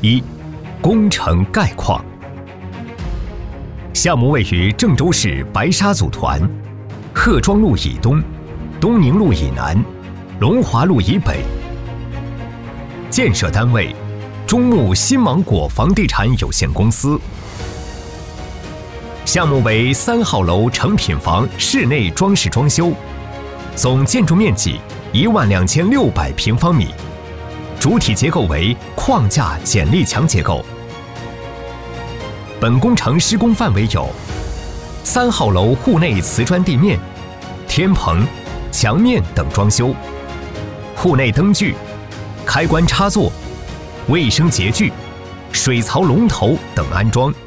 1、工程概况。项目位于郑州市白沙组团、鹤庄路以东、东宁路以南、龙华路以北。建设单位：中牧新芒果房地产有限公司。项目为3号楼成品房室内装饰装修，总建筑面积12600平方米，主体结构为框架剪力墙结构。本工程施工范围有3号楼户内瓷砖地面、天棚、墙面等装修，户内灯具、开关插座、卫生洁具、水槽龙头等安装。